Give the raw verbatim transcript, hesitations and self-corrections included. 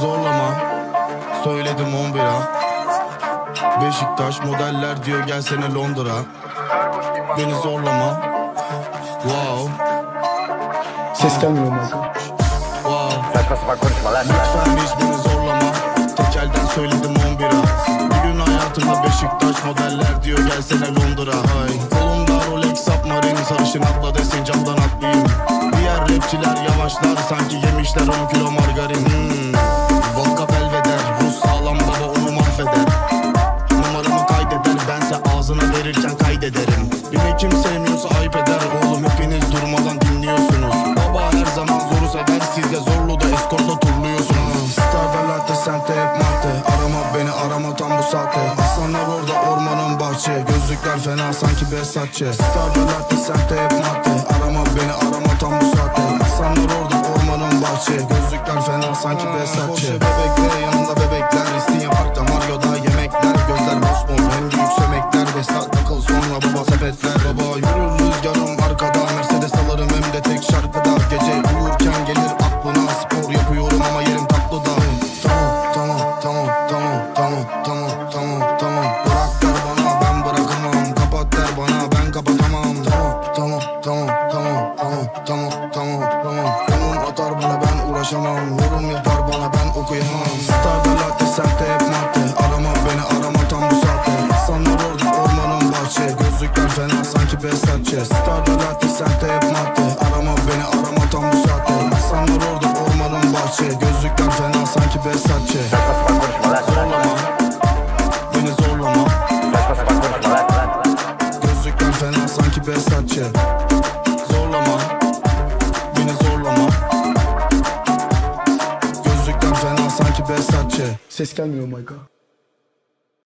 Zorlama, söyledim on bira. Beşiktaş modeller diyor gelsene Londra. Beni zorlama. Wow. Ses gelmiyor mu? Wow. Saçma sapan konuşma lan. Lütfen hiç beni zorlama. Tek elden söyledim on bira. Bir gün hayatımda Beşiktaş modeller diyor gelsene Londra. Hay. Kolumda Rolex Submarine, sarışın atla desin camdan atlayayım. Diğer rapçiler yavaşlar sanki yemişler on kilo margarin. hmm. Vodka belveder, Rus sağlam baba onu mahveder. Numaramı kaydeder, bense ağzına verirken kaydederim. Beni kim sevmiyorsa ayıp eder. Oğlum hepiniz durmadan dinliyorsunuz. Baba her zaman zoru sever, siz de zorlu da eskortla turluyorsunuz. Star'da latte, sente hep madde. Arama beni, arama tam bu saatte. Aslanlar orada ormanın bahçe. Gözlükler fena sanki Besatçe. Star'da latte, sente hep madde. Arama beni, arama tam bu saatte. Aslanlar orada ormanın bahçe. Gözlükler fena sanki Besatçe. Bebekler yanında bebekler. İsteyen parkta Mario'da yemekler. Gözler mosmor hem büyük sömekler. Besat takıl sonra baba sepetler. Baba yürür rüzgarım arkada. Mercedes alırım hem de tek şarkıda. Gece uyurken gelir aklına. Spor yapıyorum ama yerim tatlıda. Tamam tamam tamam tamam tamam tamam tamam tamam. Bırak der bana ben bırakamam. Kapat der bana ben kapatamam. Tamam tamam tamam tamam tamam tamam tamam tamam. Konum atar bana ben uğraşamam. Yorum yapar bana ben okuyamam. Star'da latte, sente hep madde. Arama beni, arama tam bu saatte. Sanlar orada ormanın bahçe. Gözlükler fena sanki Besatçe. Star'da latte, sente hep madde. Arama beni, arama tam bu saatte. Sanlar orada ormanın bahçe. Gözlükler fena sanki Besatçe. Saçma sapan konuşma lan. Zorlama, beni zorlama. Saçma sapan konuşma lan. Gözlükler fena sanki Besatçe. Zorlama, beni zorlama. Gözlükler fena sanki Besatçe. Ses gelmiyor mu?